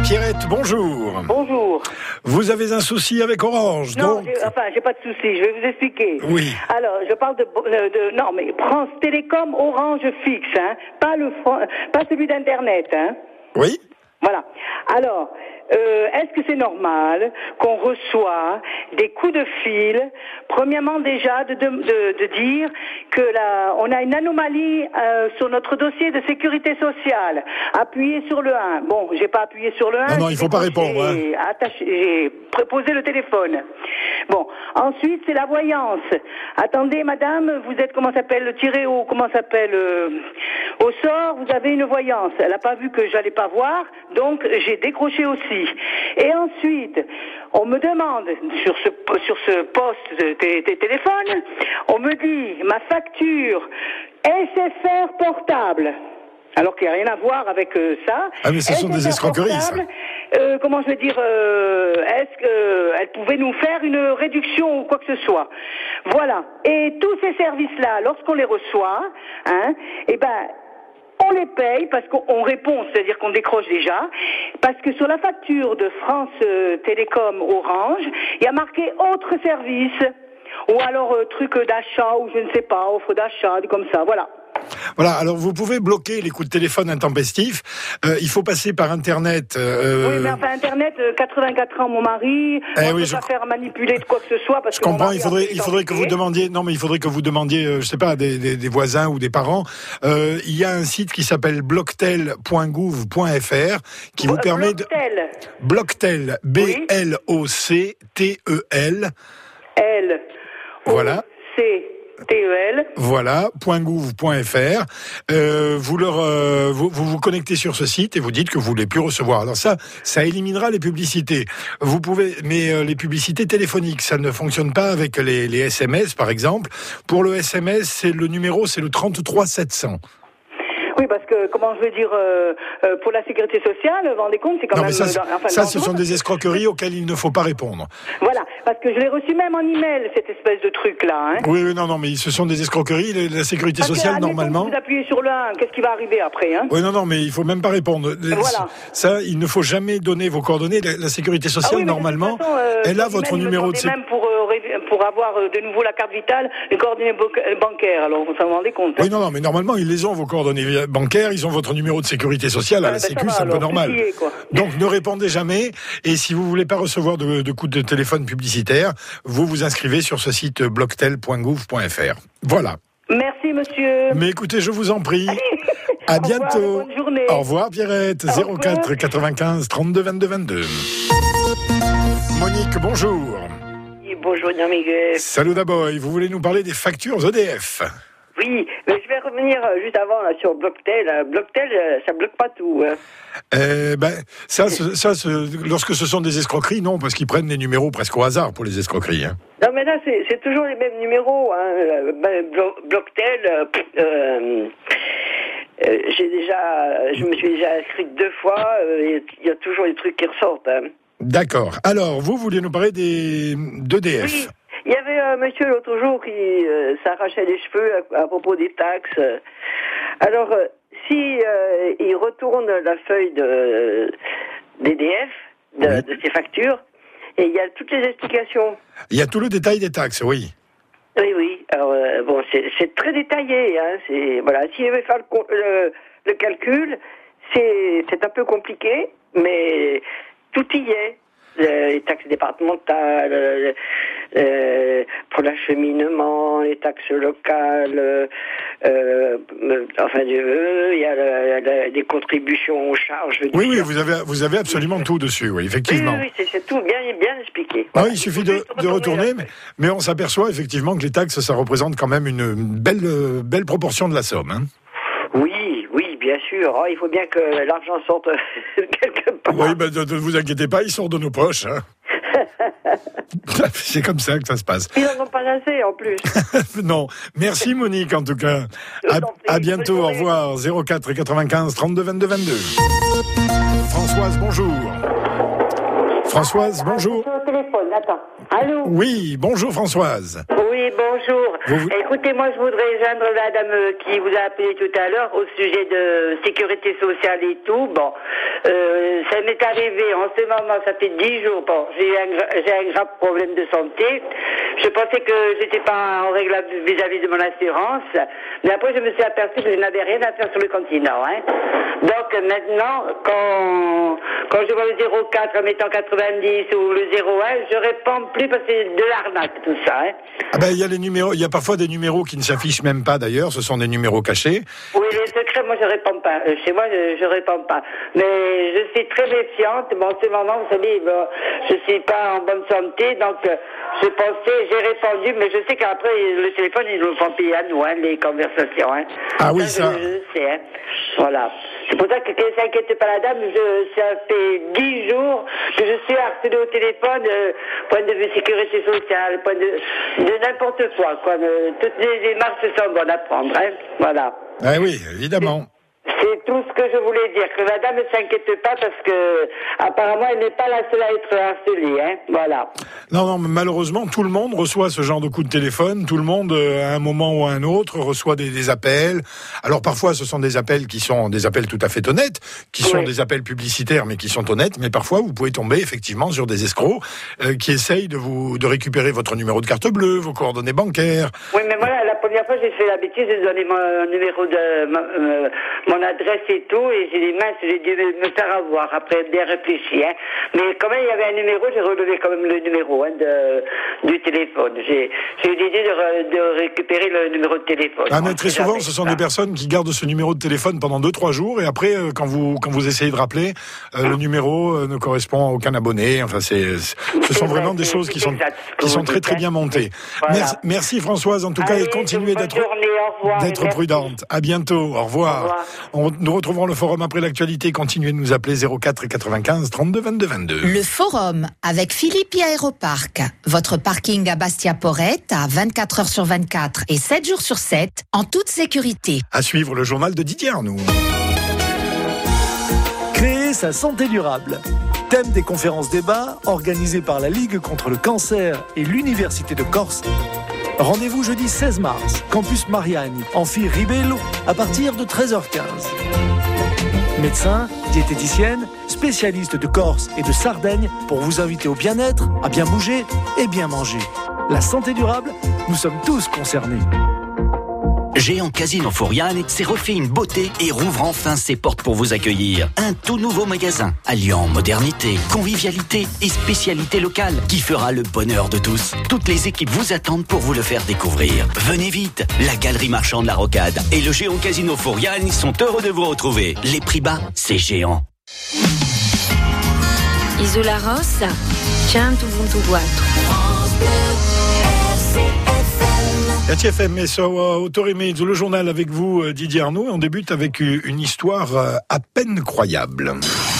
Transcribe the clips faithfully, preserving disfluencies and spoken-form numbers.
Pierrette, bonjour. Bonjour. Vous avez un souci avec Orange, Non, donc... j'ai, enfin, j'ai pas de souci, je vais vous expliquer. Oui. Alors, je parle de, de non, mais France Télécom Orange fixe, hein, pas le, pas celui d'Internet, hein. Oui. Voilà. Alors, euh, est-ce que c'est normal qu'on reçoit des coups de fil, premièrement déjà de, de, de, de dire que là, on a une anomalie euh, sur notre dossier de sécurité sociale. Appuyez sur le un. Bon, j'ai pas appuyé sur le un. Non, non, il faut pas répondre. Hein. J'ai attaché, j'ai préposé le téléphone. Bon, ensuite c'est la voyance. Attendez, madame, vous êtes comment s'appelle tiré au comment s'appelle euh, au sort. Vous avez une voyance. Elle a pas vu que j'allais pas voir. Donc j'ai décroché aussi. Et ensuite, on me demande sur ce sur ce poste de t- t- téléphone, on me dit ma facture S F R portable. Alors qu'il n'y a rien à voir avec euh, ça. Ah mais ce sont des escroqueries, ça. Euh, comment je veux dire, euh, est-ce qu'elle pouvait nous faire une réduction ou quoi que ce soit? Voilà. Et tous ces services-là, lorsqu'on les reçoit, hein, eh ben, on les paye parce qu'on répond, c'est-à-dire qu'on décroche déjà, parce que sur la facture de France euh, Télécom Orange, il y a marqué autre service, ou alors euh, truc d'achat, ou je ne sais pas, offre d'achat, comme ça, voilà. Voilà, alors vous pouvez bloquer les coups de téléphone intempestifs. Euh, il faut passer par Internet. Euh... Oui, mais enfin Internet, euh, quatre-vingt-quatre ans, mon mari, eh on ne oui, peut je... pas faire manipuler de quoi que ce soit. Parce je que comprends, mon il faudrait, il faudrait que vous demandiez. demandiez, non mais il faudrait que vous demandiez, euh, je sais pas, des, des, des voisins ou des parents. Euh, il y a un site qui s'appelle blocktel point gouv point f r qui vous Bo- permet de... Blocktel. Blocktel, B L O C T E L. L. Voilà. C. T E L. Voilà, .gouv point f r. Euh, vous leur, euh, vous, vous vous connectez sur ce site et vous dites que vous voulez plus recevoir. Alors ça, ça éliminera les publicités. Vous pouvez, mais euh, les publicités téléphoniques, ça ne fonctionne pas avec les, les S M S, par exemple. Pour le S M S, c'est le numéro, c'est le trente-trois sept cents. Oui, parce que, comment je veux dire, euh, euh, pour la sécurité sociale, vous vous rendez compte, c'est quand non, même... Mais ça, dans, enfin, ça dans ce sont des escroqueries auxquelles il ne faut pas répondre. Voilà, parce que je l'ai reçu même en email, cette espèce de truc-là. Hein. Oui, oui, non, non, mais ce sont des escroqueries. La sécurité parce sociale, que, normalement... Vous appuyez sur le un, qu'est-ce qui va arriver après, hein? Oui, non, non, mais il faut même pas répondre. Voilà. Ça, il ne faut jamais donner vos coordonnées. La, la sécurité sociale, ah oui, normalement, façon, euh, elle a votre numéro de... Même pour, euh, pour avoir euh, de nouveau la carte vitale, les coordonnées bancaires, alors vous vous rendez compte? Hein. Oui, non, non, mais normalement, ils les ont, vos coordonnées bancaires, ils ont votre numéro de sécurité sociale à ah, la ben Sécu, c'est un peu normal. Est, Donc, ne répondez jamais. Et si vous voulez pas recevoir de, de coups de téléphone publicitaires, vous vous inscrivez sur ce site blocktel point gouv point f r. Voilà. Merci, monsieur. Mais écoutez, je vous en prie. À Au bientôt. revoir, bonne journée. Au revoir, Pierrette. zéro quatre quatre-vingt-quinze trente-deux vingt-deux vingt-deux. Monique, bonjour. Bonjour, Miguel. Salut d'abord. Vous voulez nous parler des factures E D F? Oui, mais je vais revenir juste avant là, sur Blocktel. Blocktel, ça bloque pas tout. Hein. Euh, ben, ça, ça, ça, lorsque ce sont des escroqueries, non, parce qu'ils prennent les numéros presque au hasard pour les escroqueries. Hein. Non, mais là, c'est, c'est toujours les mêmes numéros. Hein. Ben, Blocktel, euh, euh, euh, j'ai déjà, je me suis déjà inscrite deux fois. Il euh, y a toujours des trucs qui ressortent. Hein. D'accord. Alors, vous voulez nous parler des d'E D F? Oui. Il y avait un monsieur l'autre jour qui euh, s'arrachait les cheveux à, à propos des taxes. Alors, euh, si euh, il retourne la feuille de d'E D F, de, oui. de ses factures, et il y a toutes les explications. Il y a tout le détail des taxes, oui. Oui, oui. Alors, euh, bon, c'est, c'est très détaillé. Hein, c'est, voilà. S'il veut faire le, le, le calcul, c'est, c'est un peu compliqué, mais tout y est. Les taxes départementales, euh, euh, pour l'acheminement, les taxes locales, euh, euh, enfin, euh, il y a la, la, des contributions aux charges. Oui, oui, vous avez, vous avez absolument tout dessus, oui, effectivement. Oui, oui, c'est, c'est tout bien, bien expliqué. Ah, il suffit de, de retourner, mais, mais on s'aperçoit effectivement que les taxes, ça représente quand même une belle, belle proportion de la somme. Hein. Oui, oui, bien sûr. Oh, il faut bien que l'argent sorte quelque part. Oui, ben, ne vous inquiétez pas, il sort de nos poches. Hein. C'est comme ça que ça se passe. Ils n'en ont pas assez, en plus. Non. Merci, Monique, en tout cas. À, à bientôt, au revoir. zéro quatre quatre-vingt-quinze trente-deux vingt-deux vingt-deux. Françoise, bonjour. Françoise, bonjour. téléphone, attends. Allô? Oui, bonjour Françoise. Oui, bonjour. Vous... Écoutez, moi, je voudrais joindre la dame qui vous a appelé tout à l'heure au sujet de sécurité sociale et tout. Bon, euh, ça m'est arrivé en ce moment, ça fait dix jours. Bon, j'ai un, j'ai un grave problème de santé. Je pensais que j'étais pas en règle vis-à-vis de mon assurance. Mais après, je me suis aperçue que je n'avais rien à faire sur le continent. Hein. Donc, maintenant, quand, quand je vois le zéro quatre en mettant quatre-vingt-dix ou le zéro un, je réponds plus parce que c'est de l'arnaque, tout ça. Hein. Ah ben, il y a les numéros, il y a parfois des numéros qui ne s'affichent même pas d'ailleurs, ce sont des numéros cachés. Oui, les secrets, moi je réponds pas. Euh, chez moi, je, je réponds pas. Mais je suis très méfiante. Bon, en ce moment, vous savez, bon, je suis pas en bonne santé, donc euh, je pensais, j'ai répondu, mais je sais qu'après le téléphone, ils nous font payer à nous, hein, les conversations. Hein. Ah oui, ça. ça. Je, je sais, hein. Voilà. C'est pour ça que ne s'inquiète pas la dame, je, ça fait dix jours que je suis harcelée au téléphone, euh, point de vue sécurité sociale, point de, de n'importe quoi, quoi. De, toutes les démarches sont bonnes à prendre, hein. Voilà. Ah oui, évidemment. C'est tout ce que je voulais dire, que madame ne s'inquiète pas parce que apparemment elle n'est pas la seule à être harcelée, hein, voilà. Non, non, malheureusement, tout le monde reçoit ce genre de coup de téléphone, tout le monde, à un moment ou à un autre, reçoit des, des appels. Alors parfois, ce sont des appels qui sont des appels tout à fait honnêtes, qui sont oui. des appels publicitaires, mais qui sont honnêtes, mais parfois, vous pouvez tomber effectivement sur des escrocs euh, qui essayent de vous de récupérer votre numéro de carte bleue, vos coordonnées bancaires. Oui, mais voilà, la première fois, j'ai fait la bêtise de donner mon numéro de... Mon, euh, mon adresse et tout, et j'ai dit, mince, j'ai dû me faire avoir, après bien réfléchi, hein. Mais quand même, il y avait un numéro, j'ai relevé quand même le numéro, hein, de, du téléphone. J'ai, j'ai eu l'idée de, de récupérer le numéro de téléphone. Ah, mais très souvent, ce sont ça. des personnes qui gardent ce numéro de téléphone pendant deux trois jours, et après, euh, quand vous, quand vous essayez de rappeler, euh, le numéro euh, ne correspond à aucun abonné. Enfin, c'est, ce sont vrai, vraiment des choses qui sont, qui sont très très bien montées. Voilà. Merci, merci Françoise, en tout Allez, cas, et continuez d'être, journée, d'être prudente. À bientôt, au revoir. Au revoir. On, nous retrouverons le forum après l'actualité. Continuez de nous appeler zéro quatre quatre-vingt-quinze trente-deux vingt-deux vingt-deux. Le forum avec Philippi Aéroparc. Votre parking à Bastia-Porrette à vingt-quatre heures sur vingt-quatre et sept jours sur sept en toute sécurité. À suivre le journal de Didier Arnoux. Créer sa santé durable. Thème des conférences débats organisées par la Ligue contre le cancer et l'Université de Corse. Rendez-vous jeudi seize mars, campus Mariani, amphi Ribello, à partir de treize heures quinze. Médecin, diététicienne, spécialiste de Corse et de Sardaigne pour vous inviter au bien-être, à bien bouger et bien manger. La santé durable, nous sommes tous concernés. Géant Casino Foriane s'est refait une beauté et rouvre enfin ses portes pour vous accueillir. Un tout nouveau magasin, alliant modernité, convivialité et spécialité locale qui fera le bonheur de tous. Toutes les équipes vous attendent pour vous le faire découvrir. Venez vite, la Galerie Marchande La Rocade et le Géant Casino Foriane sont heureux de vous retrouver. Les prix bas, c'est géant. Isola Rossa, centoventuquattro. R F M et sur Autorimezzo, le journal avec vous, Didier Arnoux. On débute avec une histoire à peine croyable.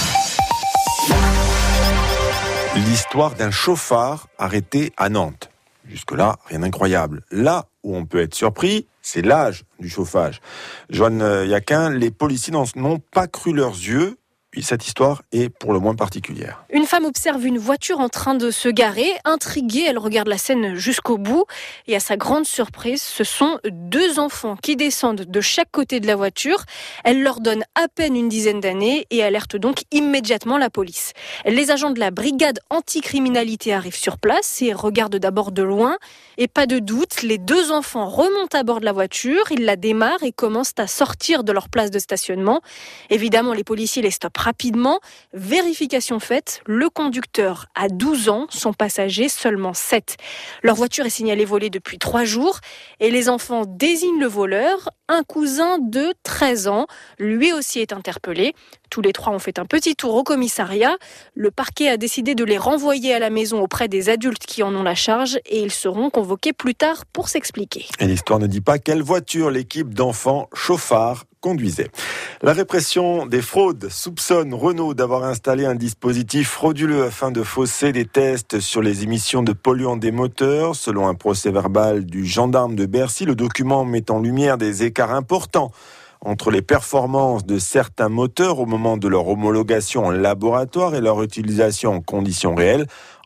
L'histoire d'un chauffard arrêté à Nantes. Jusque-là, rien d'incroyable. Là où on peut être surpris, c'est l'âge du chauffage. Joanne Yaquin, les policiers n'ont pas cru leurs yeux. Cette histoire est pour le moins particulière. Une femme observe une voiture en train de se garer. Intriguée, elle regarde la scène jusqu'au bout. Et à sa grande surprise, ce sont deux enfants qui descendent de chaque côté de la voiture. Elle leur donne à peine une dizaine d'années et alerte donc immédiatement la police. Les agents de la brigade anticriminalité arrivent sur place et regardent d'abord de loin. Et pas de doute, les deux enfants remontent à bord de la voiture. Ils la démarrent et commencent à sortir de leur place de stationnement. Évidemment, les policiers les stoppent rapidement. Vérification faite, le conducteur a douze ans, son passager seulement sept. Leur voiture est signalée volée depuis trois jours et les enfants désignent le voleur. Un cousin de treize ans, lui aussi est interpellé. Tous les trois ont fait un petit tour au commissariat. Le parquet a décidé de les renvoyer à la maison auprès des adultes qui en ont la charge et ils seront convoqués plus tard pour s'expliquer. Et l'histoire ne dit pas quelle voiture l'équipe d'enfants chauffards conduisait. La répression des fraudes soupçonne Renault d'avoir installé un dispositif frauduleux afin de fausser des tests sur les émissions de polluants des moteurs. Selon un procès-verbal du gendarme de Bercy, le document met en lumière des écarts importants entre les performances de certains moteurs au moment de leur homologation en laboratoire et leur utilisation en conditions réelles.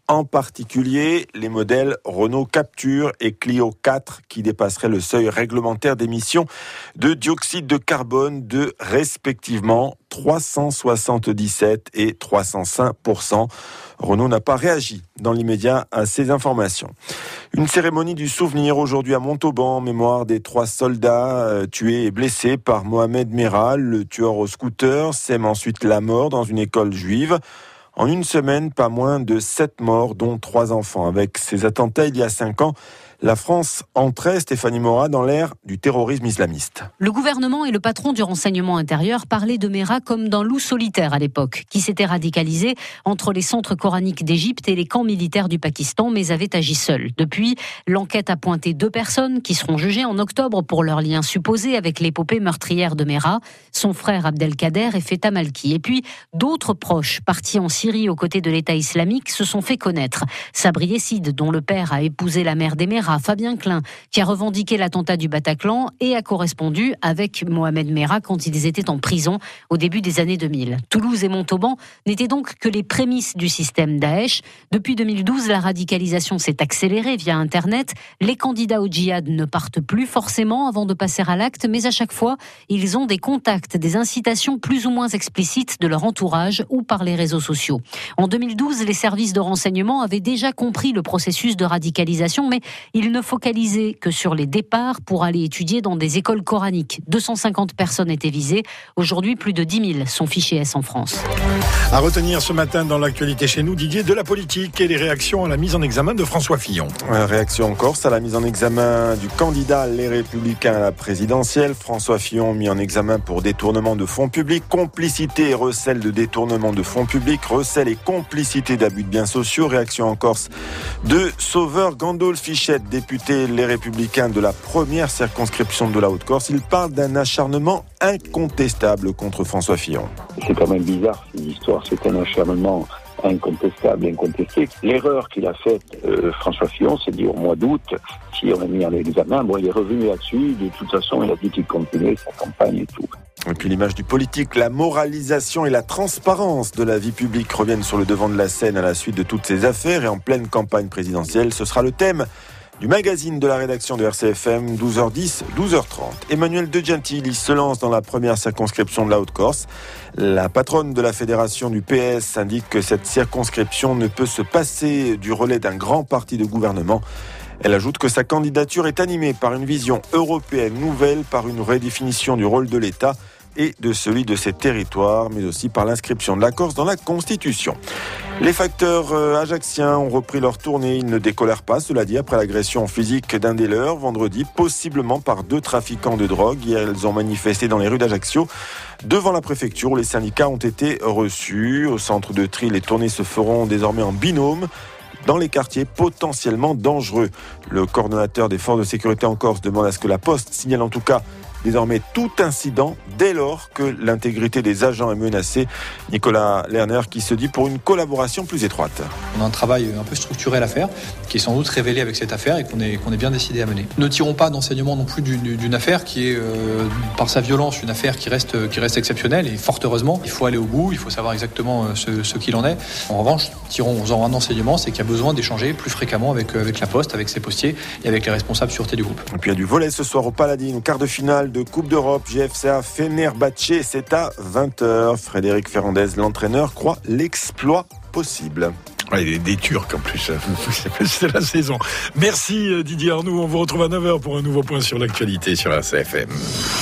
en particulier les modèles Renault Captur et Clio quatre qui dépasseraient le seuil réglementaire d'émissions de dioxyde de carbone de respectivement trois cent soixante-dix-sept et trois cent cinq pour cent. Renault n'a pas réagi dans l'immédiat à ces informations. Une cérémonie du souvenir aujourd'hui à Montauban en mémoire des trois soldats tués et blessés par Mohamed Merah. Le tueur au scooter sème ensuite la mort dans une école juive. En une semaine, pas moins de sept morts, dont trois enfants. Avec ces attentats il y a cinq ans, la France entrait, Stéphanie Morat, dans l'ère du terrorisme islamiste. Le gouvernement et le patron du renseignement intérieur parlaient de Merah comme d'un loup solitaire à l'époque, qui s'était radicalisé entre les centres coraniques d'Égypte et les camps militaires du Pakistan, mais avait agi seul. Depuis, l'enquête a pointé deux personnes qui seront jugées en octobre pour leur lien supposé avec l'épopée meurtrière de Merah, son frère Abdelkader et Feta Malki. Et puis, d'autres proches partis en Syrie aux côtés de l'État islamique se sont fait connaître. Sabri Yessid, dont le père a épousé la mère des Merah, Fabien Klein, qui a revendiqué l'attentat du Bataclan et a correspondu avec Mohamed Merah quand ils étaient en prison au début des années deux mille. Toulouse et Montauban n'étaient donc que les prémices du système Daesh. Depuis deux mille douze, la radicalisation s'est accélérée via Internet. Les candidats au djihad ne partent plus forcément avant de passer à l'acte, mais à chaque fois, ils ont des contacts, des incitations plus ou moins explicites de leur entourage ou par les réseaux sociaux. En deux mille douze, les services de renseignement avaient déjà compris le processus de radicalisation, mais ils ne focalisaient que sur les départs pour aller étudier dans des écoles coraniques. deux cent cinquante personnes étaient visées. Aujourd'hui, plus de dix mille sont fichés S en France. À retenir ce matin dans l'actualité chez nous, Didier, de la politique et les réactions à la mise en examen de François Fillon. Réaction en Corse à la mise en examen du candidat Les Républicains à la présidentielle. François Fillon mis en examen pour détournement de fonds publics, complicité et recel de détournement de fonds publics, recel et complicité d'abus de biens sociaux. Réaction en Corse de Sauveur Gandolf Fichette, député Les Républicains de la première circonscription de la Haute-Corse. Il parle d'un acharnement incontestable contre François Fillon. C'est quand même bizarre cette histoire, c'est un acharnement incontestable, incontesté. L'erreur qu'il a faite, euh, François Fillon, c'est dit au mois d'août, si on a mis en examen, bon, il est revenu là-dessus, de toute façon, il a dit qu'il continuait sa campagne et tout. Et puis l'image du politique, la moralisation et la transparence de la vie publique reviennent sur le devant de la scène à la suite de toutes ces affaires et en pleine campagne présidentielle. Ce sera le thème du magazine de la rédaction de R C F M, douze heures dix, douze heures trente. Emmanuel De Gentili se lance dans la première circonscription de la Haute-Corse. La patronne de la fédération du P S indique que cette circonscription ne peut se passer du relais d'un grand parti de gouvernement. Elle ajoute que sa candidature est animée par une vision européenne nouvelle, par une redéfinition du rôle de l'État et de celui de ses territoires, mais aussi par l'inscription de la Corse dans la Constitution. Les facteurs ajacciens ont repris leur tournée. Ils ne décolèrent pas, cela dit, après l'agression physique d'un des leurs vendredi, possiblement par deux trafiquants de drogue. Hier, ils ont manifesté dans les rues d'Ajaccio devant la préfecture où les syndicats ont été reçus. Au centre de tri, les tournées se feront désormais en binôme dans les quartiers potentiellement dangereux. Le coordonnateur des forces de sécurité en Corse demande à ce que la Poste signale en tout cas désormais tout incident dès lors que l'intégrité des agents est menacée. Nicolas Lerner qui se dit pour une collaboration plus étroite. On a un travail un peu structurel à faire, qui est sans doute révélé avec cette affaire et qu'on est, qu'on est bien décidé à mener. Ne tirons pas d'enseignement non plus d'une, d'une affaire qui est, euh, par sa violence, une affaire qui reste, qui reste exceptionnelle et fort heureusement, il faut aller au bout, il faut savoir exactement ce, ce qu'il en est. En revanche, tirons-en un enseignement, c'est qu'il y a besoin d'échanger plus fréquemment avec, avec la Poste, avec ses postiers et avec les responsables sûreté du groupe. Et puis il y a du volley ce soir au Paladine, quart de finale de Coupe d'Europe, G F C A Fenerbahçe, c'est à vingt heures. Frédéric Ferrandez, l'entraîneur, croit l'exploit possible. Ouais, il est des Turcs en plus, c'est la saison. Merci Didier Arnoux, on vous retrouve à neuf heures pour un nouveau point sur l'actualité sur R C F M.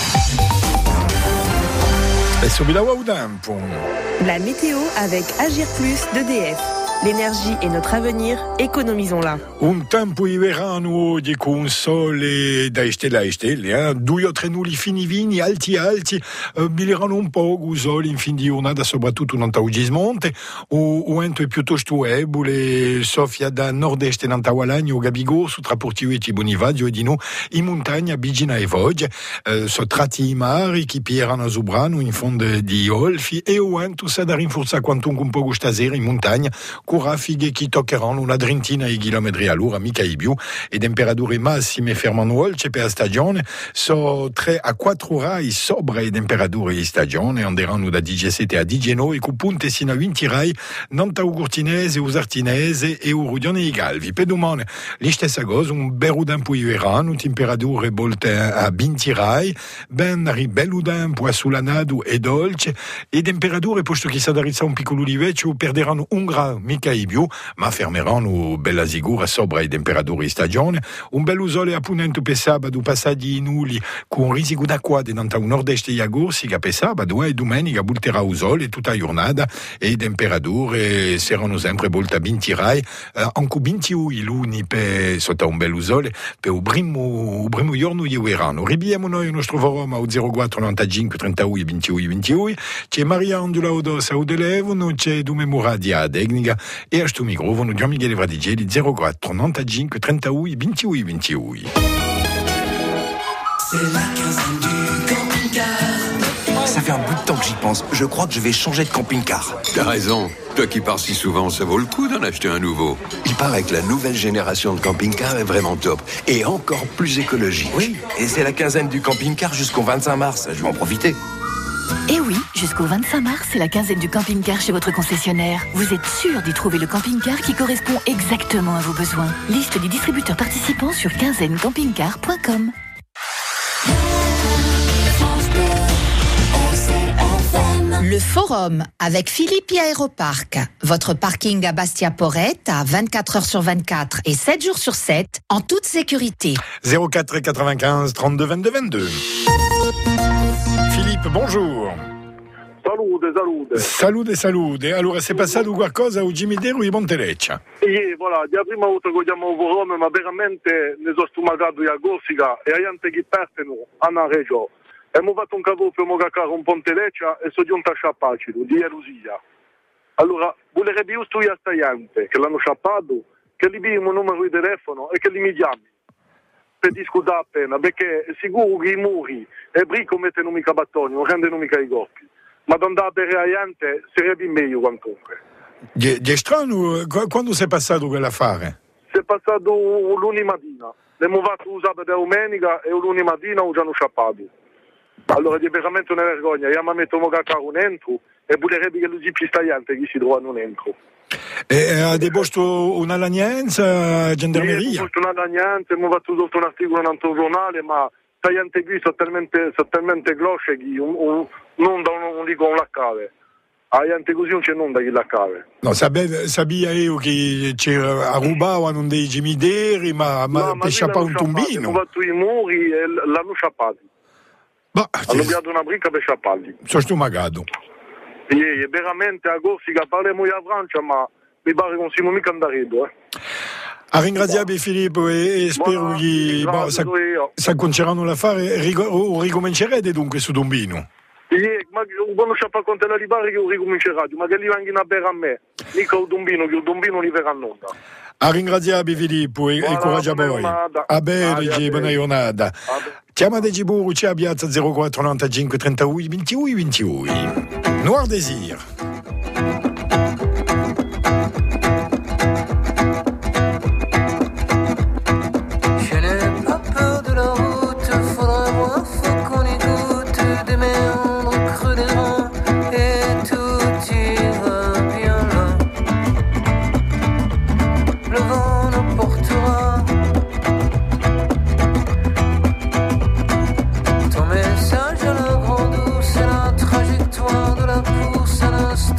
Et sur la météo avec Agir Plus d'E D F. L'énergie est notre avenir, économisons-la. Un tempo iverano di con sole da stelle a stelle, eh? Due trenuli fini vini, alti alti, eh, bileranno un po' gusoli in fin di giornata, soprattutto in Gismonte, o, o ento è piuttosto ebole, soffia da nord-est in Gualagno, Gabigo, su Traportiueti, Bonivadio e di no, in montagna, Bigina e Vogge, eh, so tratti i mari, che pierano a Zubrano, in fondo di Olfi, e o ento sa da rinforzare quanto un po' stasera in montagna, scura fighe chi toccheranno una trentina di chilometri all'ora, mica di più, e temperature massime fermanolce per la stagione sono tre a quattro rai sopra le temperature di stagione, anderanno da diciassette a diciannove, con punte sino a venti rai, non ta Curtinese, Usartinese e Urugione di Galvi. Per domani, la stessa cosa, un bello tempo di verano, temperature volte a venti rai, ben ribello tempo a sulanado e dolce, e temperature, posto che sa darizza un piccolo di vecchio, perderanno un grado, mica di più, ma fermeranno bella sicura sopra le temperature di stagione, un bello sole appunto per sabato, passaggi in uli, con un risico d'acqua dentro un nord-est di agosto, che per sabato e domenica bulterà il sole tutta la giornata, e le temperature saranno sempre volte a venti rai, eh, anche ventidue luni per, sotto un bello sole, per il primo, il primo giorno di verano. Ribiamo noi il nostro forum al zero quattro novantacinque trentadue ventidue ventidue, c'è Maria Andula Odosa o telefono, c'è Dume Muradia tecnica, e a sto microfono Gian Michele Vradigelli zero quattro novantacinque trentadue ventidue ventidue. C'est la quinzaine du camping-car. Ça fait un bout de temps que j'y pense. Je crois que je vais changer de camping-car. T'as raison. Toi qui pars si souvent, ça vaut le coup d'en acheter un nouveau. Il paraît que la nouvelle génération de camping-car est vraiment top. Et encore plus écologique. Oui, et c'est la quinzaine du camping-car jusqu'au vingt-cinq mars. Je vais en profiter. Et oui, jusqu'au vingt-cinq mars, c'est la quinzaine du camping-car chez votre concessionnaire. Vous êtes sûr d'y trouver le camping-car qui correspond exactement à vos besoins. Liste des distributeurs participants sur quinzaine camping car point com. Le Forum avec Philippe Aéroparc. Votre parking à Bastia-Porrette à vingt-quatre heures sur vingt-quatre et sept jours sur sept en toute sécurité. zéro quatre quatre-vingt-quinze trente-deux vingt-deux vingt-deux. Philippe, bonjour. Salute, salute. Salute, salute. Allora, se è passato qualcosa a Gimitero di Monteleccia? Sì, voilà, la prima volta che chiamo Forum, ma veramente ne sono stomagato di Corsica e a gente che perdono a una regione. Abbiamo fatto un capo per Mogacaro un Ponteleccia e sono giunto a Sciappacido, di Erusia. Allora, volerebbe giusto io a sta gente che l'hanno sciappato, che gli diamo un numero di telefono e che li mi chiami. Per discutere appena, perché è sicuro che i muri e brico mettono mica battoni, non rendono mica i corpi. Ma da andare per la gente sarebbe meglio quantunque. È strano, quando si è passato quell'affare? Si è passato lunedì mattina. Abbiamo fatto un sabato e domenica e lunedì mattina ci hanno sciappato. Allora è veramente una vergogna, io mi metto Mogacaro dentro e volerebbe che lui ci sta gente che si trovano dentro. E ha deposto una lagnanza, gendarmeria? Sì, ho deposto una lagnanza, abbiamo fatto tutto un articolo in un altro giornale, ma sta gente qui sono talmente, sono talmente closce che un, un, non da un, un dico un laccave. A gente così non c'è nulla che laccave. No, sabia io che c'era, rubavano dei gemideri, ma, ma no, per sciappare un tombino. Hanno fatto i muri e l'hanno sciappati. Ma, hanno pigliato una bricca per sciapparli. Sono stomagato. Sì, è veramente a Corsica, parliamo di Francia, ma mi pare che non siamo mica andati, eh. A ringraziarvi Filippo e, e spero che boh, sa, sa cominceranno l'affare, rigo, ricomincerete dunque su Dombino. Sì, ma quando sciappa con te la ripare che ricomincerà, ma che li vengono a bere a me, mica il Dombino, che il Dombino li verrà a nulla. A ringraziarvi Filippo e, e coraggio a voi. A bene, buona giornata. Chiamateci pure, c'è a piazza zero quattro novantacinque trentadue ventidue ventidue. Noir Désir. Ton message à la grande douce, c'est la trajectoire de la course à l'instant.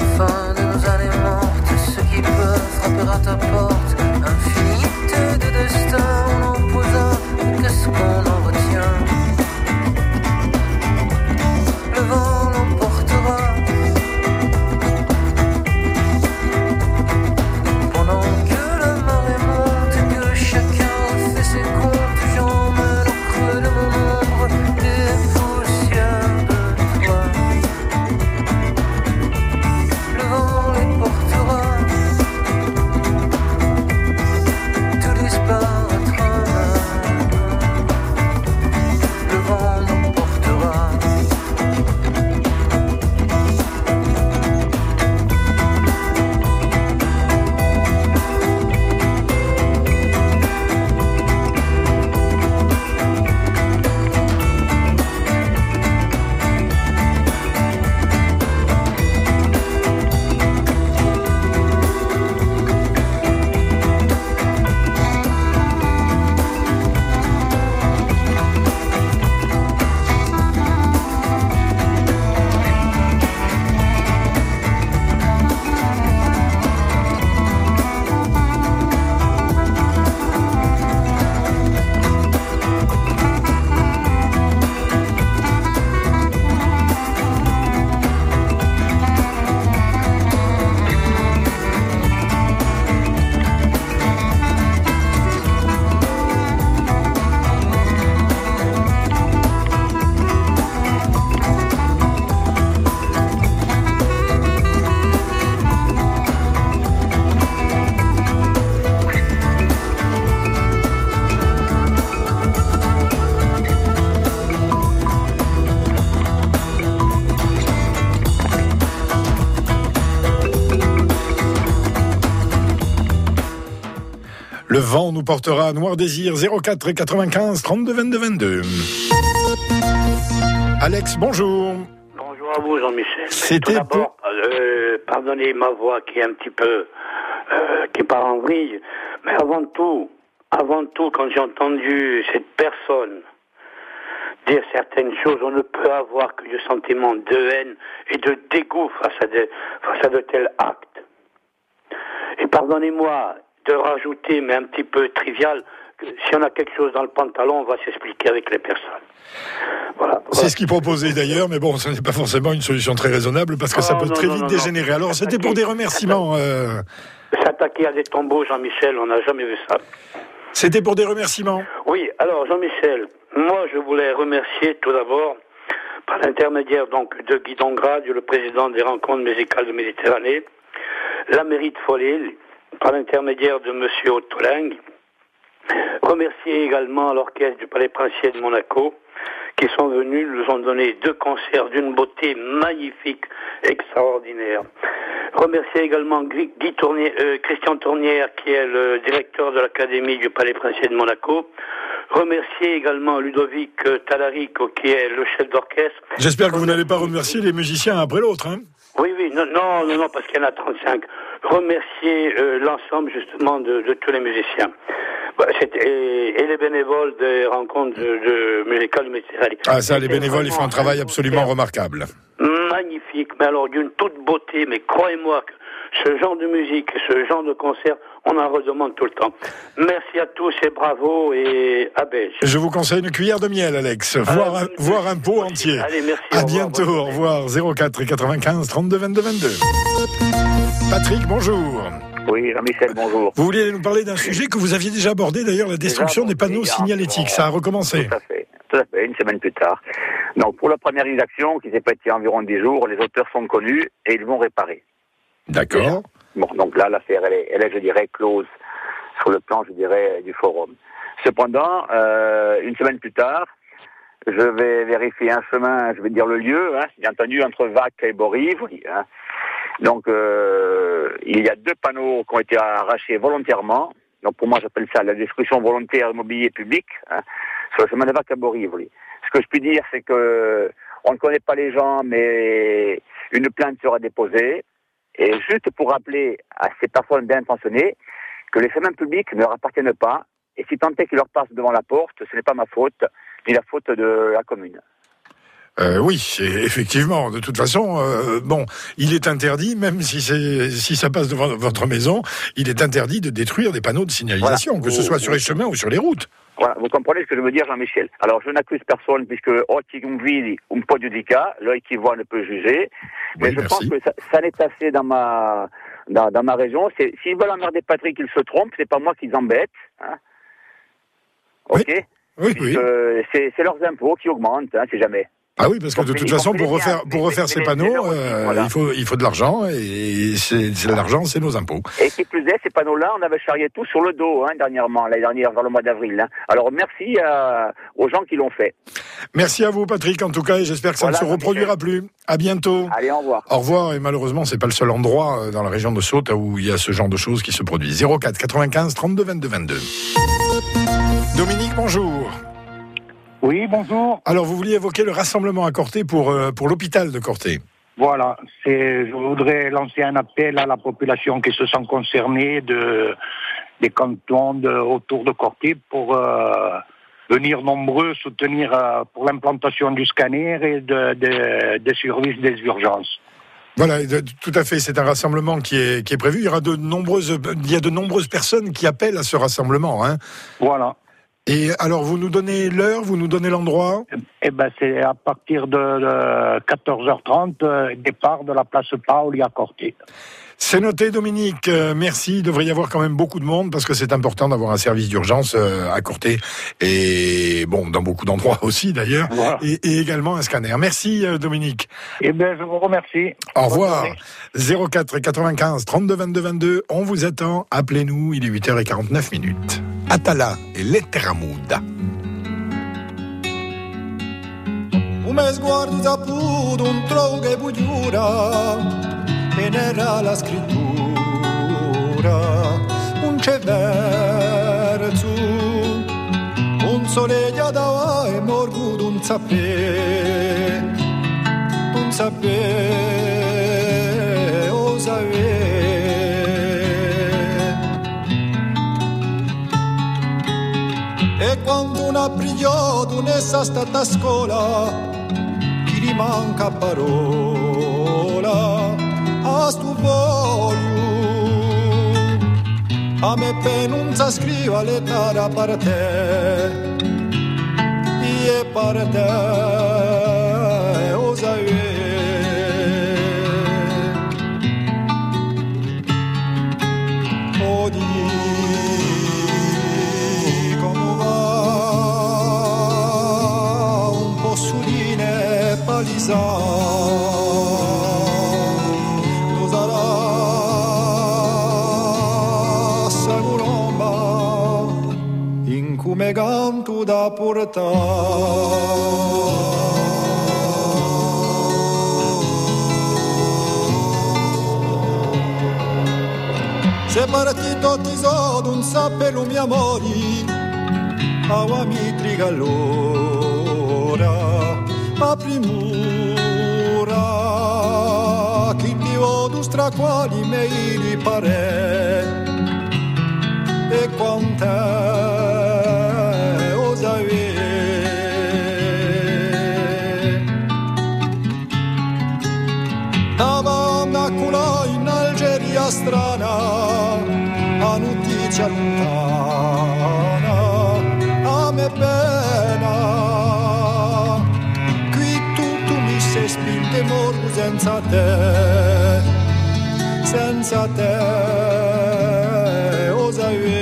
fin de nos années mortes, ce qui peut frapper à ta porte, infinité de destins, on en posa, qu'est-ce qu'on en retient? Le vent l'emportera. Pendant que la marée monte et que chacun fait ses comptes, j'emmène au creux de mon ombre des poussières de toi. Le vent les portera, tout disparaîtra. Le vent l'emportera. Le vent nous portera. Noir Désir, zéro quatre quatre-vingt-quinze trente-deux vingt-deux vingt-deux. Alex, bonjour. Bonjour à vous, Jean-Michel. C'était Tout d'abord, euh, pardonnez ma voix qui est un petit peu, euh, qui part en vrille, mais avant tout, avant tout, quand j'ai entendu cette personne dire certaines choses, on ne peut avoir que du sentiment de haine et de dégoût face à de, face à de tels actes. Et pardonnez-moi de rajouter, mais un petit peu trivial, que si on a quelque chose dans le pantalon, on va s'expliquer avec les personnes. Voilà. C'est ce qu'il proposait d'ailleurs, mais bon, ce n'est pas forcément une solution très raisonnable parce que ça Oh, peut non, très non, vite non, dégénérer. non. Alors, c'était pour des remerciements. Euh... S'attaquer à des tombeaux, Jean-Michel, on n'a jamais vu ça. C'était pour des remerciements. Oui, alors Jean-Michel, moi je voulais remercier tout d'abord, par l'intermédiaire donc de Guy Dongrade, le président des rencontres musicales de Méditerranée, la mairie de Follil, par l'intermédiaire de Monsieur Ottoling, remercier également l'orchestre du Palais Princier de Monaco, qui sont venus, nous ont donné deux concerts d'une beauté magnifique, extraordinaire. Remercier également Guy, Guy Tournier, euh, Christian Tournière, qui est le directeur de l'Académie du Palais Princier de Monaco. Remercier également Ludovic Talarico, qui est le chef d'orchestre. J'espère que vous n'allez pas remercier les musiciens après l'autre, hein. Oui, oui, non, non, non, non, parce qu'il y en a trente-cinq. Remercier euh, l'ensemble, justement, de, de tous les musiciens. Bah, et, et les bénévoles des rencontres de, de musicales de Méditerranée. Ah, ça, les bénévoles, ils font un travail absolument remarquable. Magnifique, mais alors d'une toute beauté, mais croyez-moi que ce genre de musique, ce genre de concert, on en redemande tout le temps. Merci à tous et bravo et à Belge. Je vous conseille une cuillère de miel, Alex, voire, un, voire un pot entier. Allez, merci. À bientôt, au revoir. zéro quatre quatre-vingt-quinze trente-deux vingt-deux vingt-deux. Patrick, bonjour. Oui, Jean-Michel, bonjour. Vous vouliez nous parler d'un sujet que vous aviez déjà abordé, d'ailleurs, la destruction des panneaux signalétiques. Ça a recommencé. Tout à fait, tout à fait, une semaine plus tard. Donc, pour la première rédaction, qui s'est faite il y a environ dix jours, les auteurs sont connus et ils vont réparer. D'accord. Bon, donc là, l'affaire, elle est, elle est, je dirais, close sur le plan, je dirais, du forum. Cependant, euh, une semaine plus tard, je vais vérifier un chemin, je vais dire le lieu, hein, bien entendu, entre Vac et Boriv, hein. Donc, euh, il y a deux panneaux qui ont été arrachés volontairement. Donc, pour moi, j'appelle ça la destruction volontaire immobilier public, hein, sur le chemin de Vac à Borivoli. Ce que je puis dire, c'est que on ne connaît pas les gens, mais une plainte sera déposée. Et juste pour rappeler à ces personnes bien intentionnées que les chemins publics ne leur appartiennent pas. Et si tant est qu'ils leur passent devant la porte, ce n'est pas ma faute, ni la faute de la commune. Euh, oui, c'est- effectivement. De toute façon, euh, bon, il est interdit, même si c'est si ça passe devant votre maison, il est interdit de détruire des panneaux de signalisation, Voilà. que ce Vous- soit sur les chemins ou sur les routes. Voilà, vous comprenez ce que je veux dire, Jean-Michel. Alors, je n'accuse personne, puisque occhi non vidi, un po' giudica, l'œil qui voit ne peut juger. Mais Oui, je merci. pense que ça, ça n'est assez dans ma, dans, dans ma région. C'est, s'ils veulent emmerder Patrick, ils se trompent, c'est pas moi qui les embête. Hein. Ok? Oui, Puisque c'est, c'est leurs impôts qui augmentent, hein, c'est jamais. Ah oui, parce que de toute façon, pour refaire pour refaire ces panneaux, euh, il faut il faut de l'argent et c'est, c'est l'argent, c'est nos impôts. Et qui plus est, ces panneaux-là, on avait charrié tout sur le dos, hein, dernièrement, l'année dernière, vers le mois d'avril. Hein. Alors, merci à, aux gens qui l'ont fait. Merci à vous, Patrick, en tout cas, et j'espère que ça Voilà, ne se reproduira plus. À bientôt. Allez, au revoir. Au revoir, et malheureusement, c'est pas le seul endroit euh, dans la région de Saute où il y a ce genre de choses qui se produisent. zéro quatre quatre-vingt-quinze trente-deux vingt-deux vingt-deux. Dominique, bonjour. Oui, bonjour. Alors, vous vouliez évoquer le rassemblement à Corté pour, euh, pour l'hôpital de Corté. Voilà, c'est, je voudrais lancer un appel à la population qui se sent concernée de, des cantons de, autour de Corté pour euh, venir nombreux soutenir euh, pour l'implantation du scanner et de, de, des services des urgences. Voilà, de- tout à fait. C'est un rassemblement qui est, qui est prévu. Il y aura de nombreuses, il y a de nombreuses personnes qui appellent à ce rassemblement, hein. Voilà. Et alors, vous nous donnez l'heure, vous nous donnez l'endroit? Eh ben, c'est à partir de, de quatorze heures trente, euh, départ de la place Paoli à Corté. C'est noté, Dominique. Euh, merci. Il devrait y avoir quand même beaucoup de monde parce que c'est important d'avoir un service d'urgence euh, à Corté et bon, dans beaucoup d'endroits aussi d'ailleurs, Voilà. et, et également un scanner. Merci, euh, Dominique. Eh bien, je vous remercie. Au Bonne revoir. journée. zéro quatre quatre-vingt-quinze trente-deux vingt-deux vingt-deux. On vous attend. Appelez-nous. Il est huit heures quarante-neuf minutes. Atala et Letteramuda. Come sguardo saputo un trovo che bugiura e n'era la scrittura un c'è verso un soleglia da e morgo d'un sapè d'un sapè o sapè e quando una brigliò nessa stata a scuola chi gli manca parola a stu voglio a me per non sa scriva lettera per te e per te o sai o di come va un po' suline palisà come canto da portare. Se partito ti so d'un sappelo mio amori, agua mi triga allora, a primura, chi ti vodo straquali me li pare, e quant'è osavi. Davamo a culo in Algeria strana, a notizia lontana, a me pena. Qui tutto mi sei spinte morgo senza te, senza te, osavi.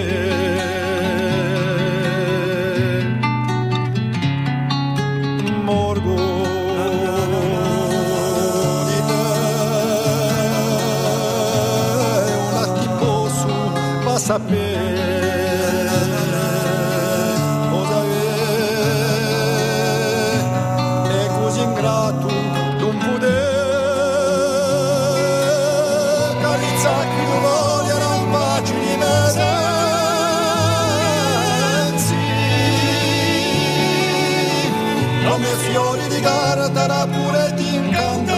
Sapere cosa è e così ingrato non poter carizzare chi tu voglia non pace di mesenzi come fiori di carta pure ti incanta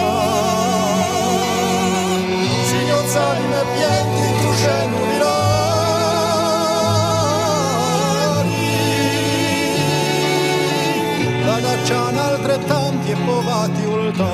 signozzati me pienti tu scendo di là. C'hanno altrettanti e povati ulta.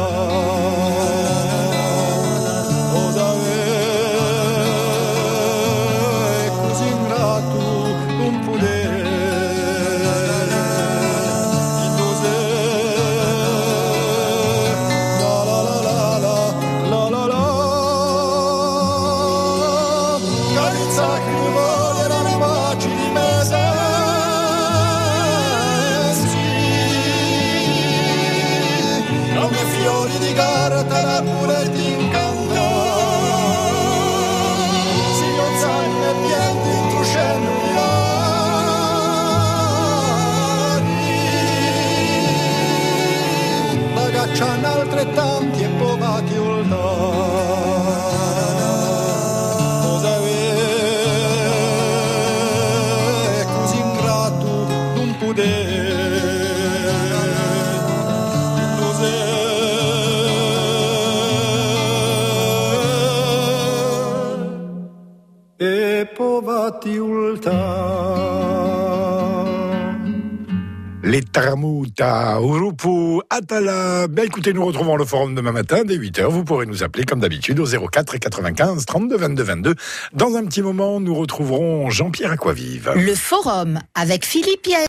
C'hanno altrettanti e povati ulta. Cosa è così ingrato non poter e povati ulta. Les Taramuta, Urupu, Atala. Ben écoutez, nous retrouvons le forum demain matin dès huit heures. Vous pourrez nous appeler comme d'habitude au zéro quatre quatre-vingt-quinze trente-deux vingt-deux vingt-deux. Dans un petit moment, nous retrouverons Jean-Pierre Aquavive. Le forum avec Philippe Pierre.